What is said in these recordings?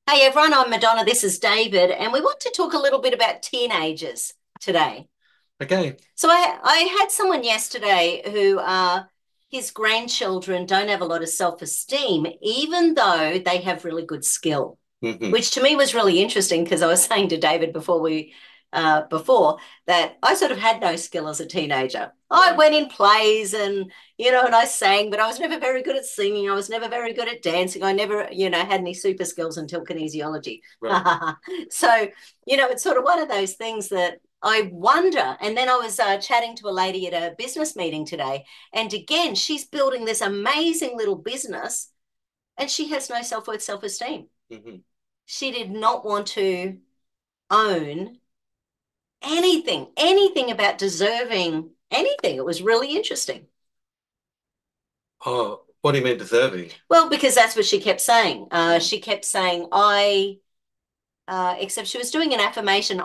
Hey everyone, I'm Madonna. This is David, and we want to talk a little bit about teenagers today. Okay. So I had someone yesterday who his grandchildren don't have a lot of self-esteem, even though they have really good skill, Hmm. which to me was really interesting because I was saying to David before that I sort of had no skill as a teenager. I Right. went in plays and I sang, but I was never very good at singing. I was never very good at dancing. I never had any super skills until kinesiology. Right. So it's sort of one of those things that I wonder. And then I was chatting to a lady at a business meeting today. And again, she's building this amazing little business and she has no self worth, self esteem. Hmm. She did not want to own anything about deserving anything. It was really interesting. Oh, what do you mean deserving? Well, because that's what she kept saying. Mm. She kept saying, except she was doing an affirmation,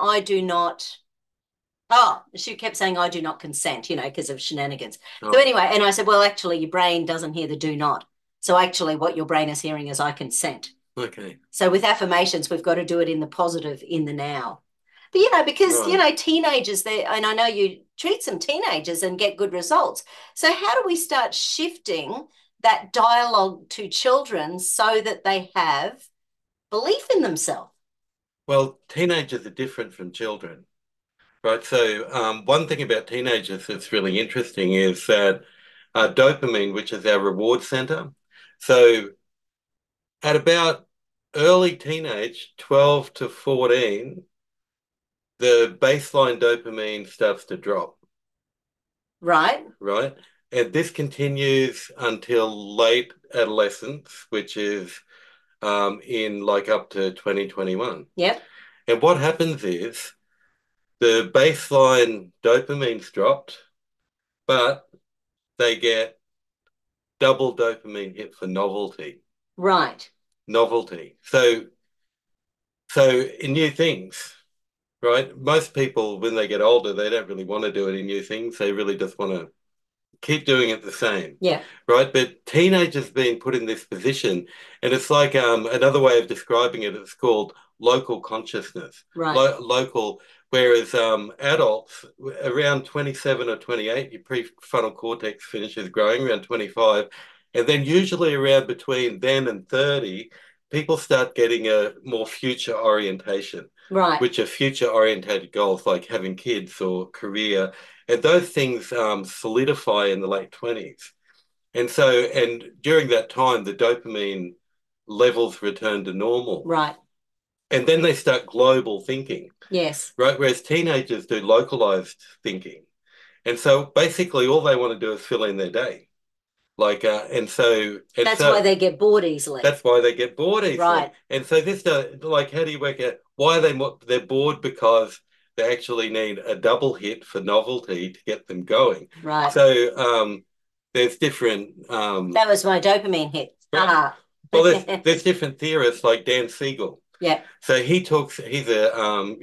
she kept saying, I do not consent, because of shenanigans. So Oh, anyway, and I said, well, actually, your brain doesn't hear the do not. So actually, what your brain is hearing is, I consent. okay. So with affirmations, we've got to do it in the positive, in the now. But, because, Right. teenagers, and I know you treat some teenagers and get good results. So how do we start shifting that dialogue to children so that they have belief in themselves? Well, teenagers are different from children, right? So, one thing about teenagers that's really interesting is that dopamine, which is our reward center, so at about early teenage, 12 to 14, the baseline dopamine starts to drop, Right? right? And this continues until late adolescence, which is in like up to 2021. Yep. And what happens is the baseline dopamine's dropped, but they get double dopamine hit for novelty. Right. Novelty. So in new things, right? Most people, when they get older, they don't really want to do any new things. They really just want to keep doing it the same, Yeah. right? But teenagers being put in this position, and it's like another way of describing it, it's called local consciousness, Right. local. Whereas adults around 27 or 28, your prefrontal cortex finishes growing around 25, and then usually around between then and 30, people start getting a more future orientation, Right. which are future orientated goals like having kids or career, and those things solidify in the late 20s. And during that time, the dopamine levels return to normal. Right. And then they start global thinking, Yes. right? Whereas teenagers do localized thinking. And so basically all they want to do is fill in their day. Like, and That's why so they get bored easily. that's why they get bored easily. Right. And so this, like, how do you work out why are they're bored? Because they actually need a double hit for novelty to get them going. Right. So there's different That was my dopamine hit. right. Haha. Well, there's different theorists like Dan Siegel. Yeah. So he's a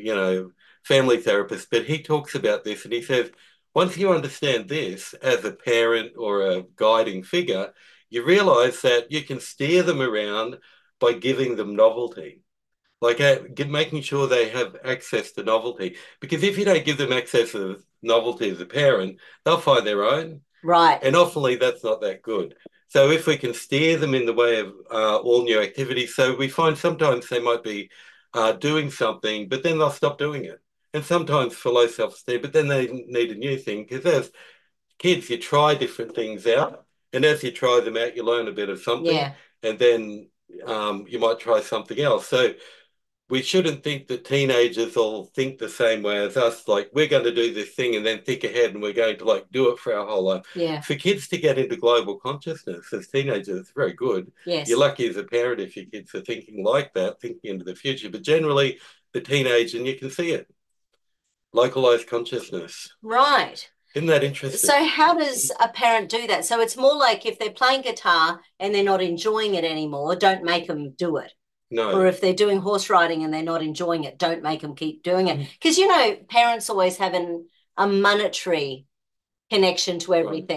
family therapist, but he talks about this and he says once you understand this as a parent or a guiding figure, you realize that you can steer them around by giving them novelty. Like making sure they have access to novelty. Because if you don't give them access to novelty as a parent, they'll find their own. Right. And often that's not that good. So if we can steer them in the way of all new activities, so we find sometimes they might be doing something, but then they'll stop doing it. And sometimes for low self-esteem, but then they need a new thing. Because as kids, you try different things out. And as you try them out, you learn a bit of something. Yeah. And then you might try something else. So we shouldn't think that teenagers all think the same way as us. Like we're going to do this thing and then think ahead and we're going to like do it for our whole life. Yeah. For kids to get into global consciousness as teenagers, it's very good. You're Yes. lucky as a parent if your kids are thinking like that, thinking into the future. But generally, the teenage, and you can see it, localized consciousness. Right. Isn't that interesting? So how does a parent do that? So it's more like if they're playing guitar and they're not enjoying it anymore, don't make them do it. Or No. if they're doing horse riding and they're not enjoying it, don't make them keep doing it. Because parents always have a monetary connection to Right. everything.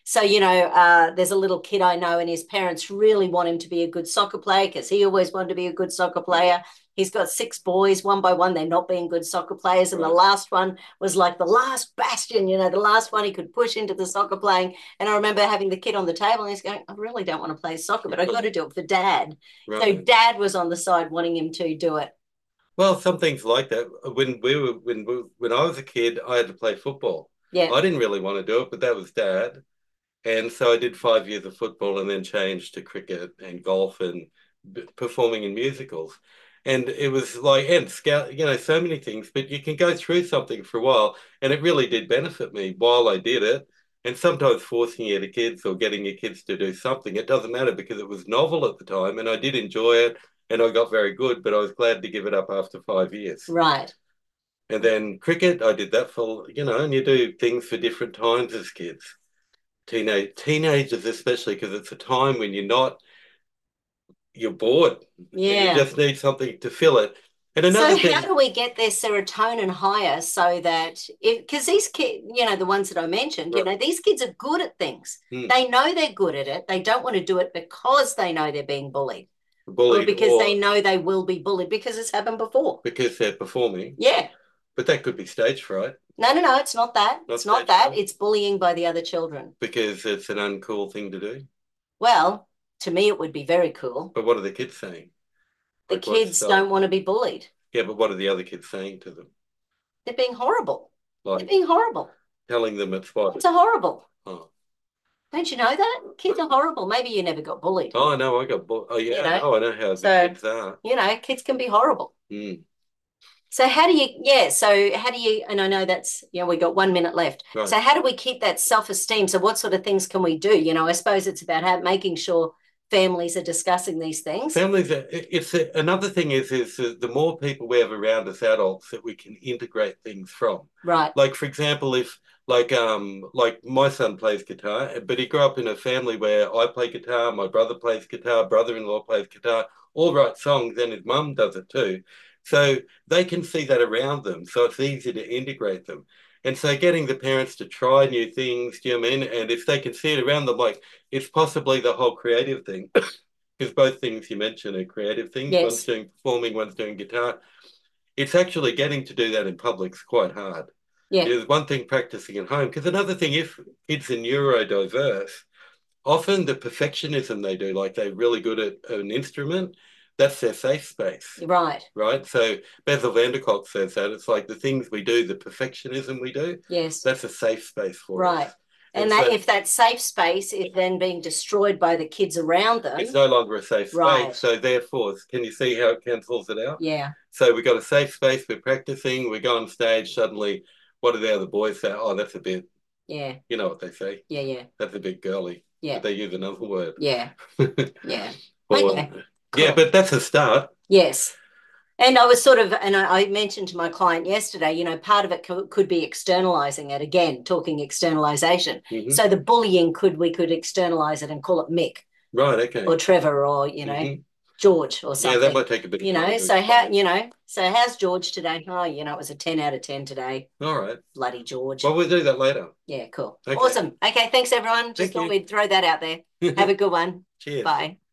So, there's a little kid I know, and his parents really want him to be a good soccer player because he always wanted to be a good soccer player. He's got 6 boys. One by one, they're not being good soccer players. And the last one was like the last bastion, the last one he could push into the soccer playing. And I remember having the kid on the table, and he's going, I really don't want to play soccer, but I got to do it for dad. Right. So dad was on the side wanting him to do it. Well, some things like that. When I was a kid, I had to play football. Yeah. I didn't really want to do it, but that was dad. And so I did 5 years of football and then changed to cricket and golf and performing in musicals. And it was like, and scout, so many things, but you can go through something for a while. And it really did benefit me while I did it. And sometimes forcing your kids or getting your kids to do something, it doesn't matter because it was novel at the time and I did enjoy it and I got very good, but I was glad to give it up after 5 years. Right. And then cricket, I did that for, and you do things for different times as kids. Teenagers especially, because it's a time when you're bored. Yeah. And you just need something to fill it. And so how do we get their serotonin higher so that because these kids, the ones that I mentioned, right. These kids are good at things. They know they're good at it. They don't want to do it because they know they're being bullied. Or because they know they will be bullied because it's happened before. Because they're performing. Yeah. But that could be stage fright. No, it's not that. It's not that. It's bullying by the other children. Because it's an uncool thing to do? Well, to me, it would be very cool. But what are the kids saying? The kids don't want to be bullied. Yeah, but what are the other kids saying to them? They're being horrible. They're being horrible. Telling them it's what? It's a horrible. Oh. Don't you know that? Kids are horrible. Maybe you never got bullied. Oh, I know. I got bullied. Oh, yeah. I know how the kids are. Kids can be horrible. Mm. So how do you, and I know that's, we got 1 minute left. Right. So how do we keep that self-esteem? So what sort of things can we do? I suppose it's about making sure families are discussing these things. Families, another thing is the more people we have around as adults that we can integrate things from. Right. Like, for example, if like my son plays guitar, but he grew up in a family where I play guitar, my brother plays guitar, brother-in-law plays guitar, all write songs, and his mum does it too. So they can see that around them. So it's easy to integrate them. And so getting the parents to try new things, do you know what I mean? And if they can see it around them, like it's possibly the whole creative thing, because both things you mentioned are creative things. Yes. One's doing performing, one's doing guitar. It's actually getting to do that in public is quite hard. Yeah. There's one thing practicing at home, because another thing, if kids are neurodiverse, often the perfectionism they do, like they're really good at an instrument, that's their safe space. Right. Right. So Bessel van der Kolk says that it's like the things we do, the perfectionism we do. Yes. That's a safe space for us. Right. And that if that safe space is then being destroyed by the kids around them. It's no longer a safe space. Right. So therefore, can you see how it cancels it out? Yeah. So we've got a safe space, we're practicing, we go on stage, suddenly, what do the other boys say? Oh, that's a bit. Yeah. You know what they say? Yeah. That's a bit girly. Yeah. But they use another word. Yeah. Yeah. Okay. Cool. Yeah, but that's a start. Yes. And I was I mentioned to my client yesterday, part of it could be externalizing it again, talking externalization. Mm-hmm. So the bullying we could externalize it and call it Mick. Right, okay. Or Trevor or, George or something. Yeah, that might take a bit of time. So how's George today? Oh, it was a 10 out of 10 today. All right. Bloody George. Well, we'll do that later. Yeah, cool. Okay. Awesome. Okay, thanks everyone. Just thought we'd throw that out there. Have a good one. Cheers. Bye.